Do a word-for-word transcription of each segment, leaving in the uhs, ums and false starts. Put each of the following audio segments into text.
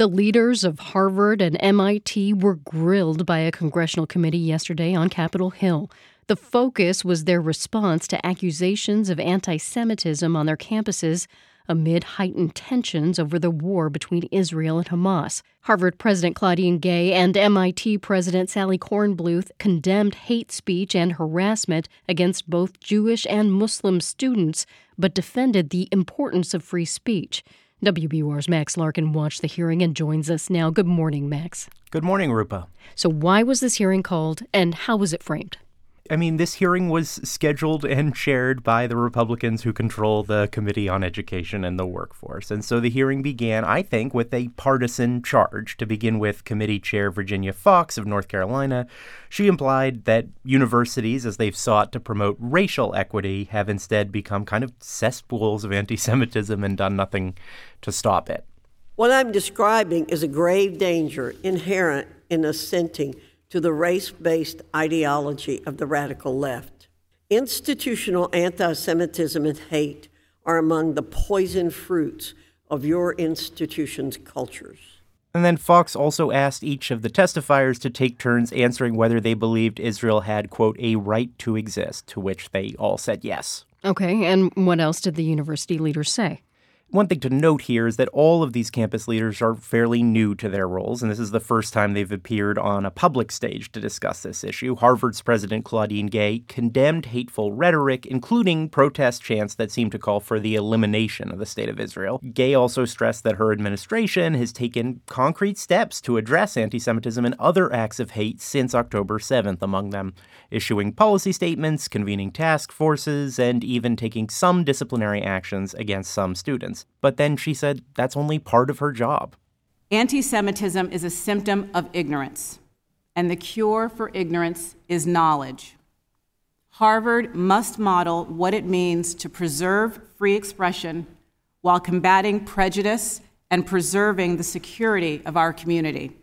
The leaders of Harvard and M I T were grilled by a congressional committee yesterday on Capitol Hill. The focus was their response to accusations of anti-Semitism on their campuses amid heightened tensions over the war between Israel and Hamas. Harvard President Claudine Gay and M I T President Sally Kornbluth condemned hate speech and harassment against both Jewish and Muslim students, but defended the importance of free speech. W B U R's Max Larkin watched the hearing and joins us now. Good morning, Max. Good morning, Rupa. So why was this hearing called, and how was it framed? I mean, this hearing was scheduled and chaired by the Republicans who control the Committee on Education and the Workforce. And so the hearing began, I think, with a partisan charge. To begin with, Committee Chair Virginia Foxx of North Carolina, she implied that universities, as they've sought to promote racial equity, have instead become kind of cesspools of anti-Semitism and done nothing to stop it. What I'm describing is a grave danger inherent in assenting to the race-based ideology of the radical left. Institutional anti-Semitism and hate are among the poison fruits of your institution's cultures. And then Foxx also asked each of the testifiers to take turns answering whether they believed Israel had, quote, a right to exist, to which they all said yes. Okay, and what else did the university leaders say? One thing to note here is that all of these campus leaders are fairly new to their roles, and this is the first time they've appeared on a public stage to discuss this issue. Harvard's President Claudine Gay condemned hateful rhetoric, including protest chants that seem to call for the elimination of the State of Israel. Gay also stressed that her administration has taken concrete steps to address anti-Semitism and other acts of hate since October seventh, among them issuing policy statements, convening task forces, and even taking some disciplinary actions against some students. But then she said that's only part of her job. Anti-Semitism is a symptom of ignorance, and the cure for ignorance is knowledge. Harvard must model what it means to preserve free expression while combating prejudice and preserving the security of our community.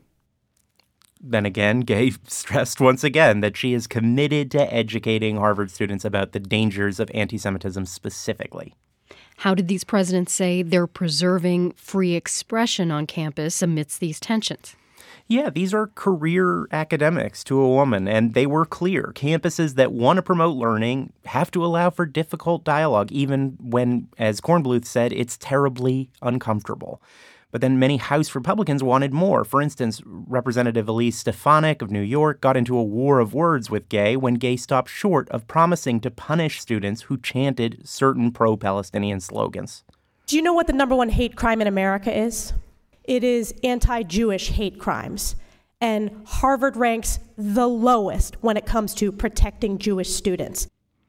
Then again, Gay stressed once again that she is committed to educating Harvard students about the dangers of anti-Semitism specifically. How did these presidents say they're preserving free expression on campus amidst these tensions? Yeah, these are career academics to a woman, and they were clear. Campuses that want to promote learning have to allow for difficult dialogue, even when, as Kornbluth said, it's terribly uncomfortable. But then many House Republicans wanted more. For instance, Representative Elise Stefanik of New York got into a war of words with Gay when Gay stopped short of promising to punish students who chanted certain pro-Palestinian slogans. Do you know what the number one hate crime in America is? It is anti-Jewish hate crimes. And Harvard ranks the lowest when it comes to protecting Jewish students.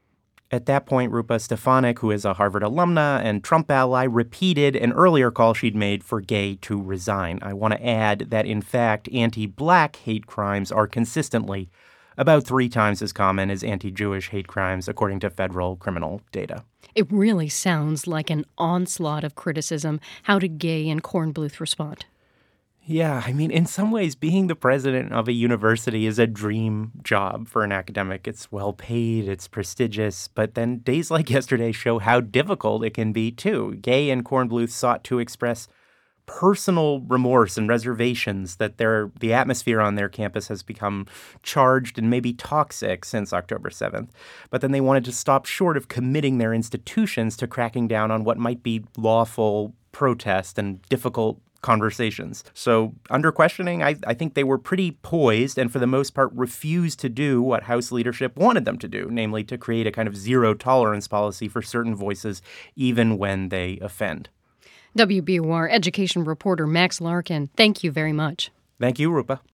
At that point, Rupa Stefanik, who is a Harvard alumna and Trump ally, repeated an earlier call she'd made for Gay to resign. I want to add that, in fact, anti-black hate crimes are consistently about three times as common as anti-Jewish hate crimes, according to federal criminal data. It really sounds like an onslaught of criticism. How did Gay and Kornbluth respond? Yeah, I mean, in some ways, being the president of a university is a dream job for an academic. It's well paid, it's prestigious, but then days like yesterday show how difficult it can be, too. Gay and Kornbluth sought to express personal remorse and reservations that their the atmosphere on their campus has become charged and maybe toxic since October seventh. But then they wanted to stop short of committing their institutions to cracking down on what might be lawful protest and difficult conversations. So under questioning, I, I think they were pretty poised and for the most part refused to do what House leadership wanted them to do, namely to create a kind of zero tolerance policy for certain voices, even when they offend. W B U R education reporter Max Larkin, thank you very much. Thank you, Rupa.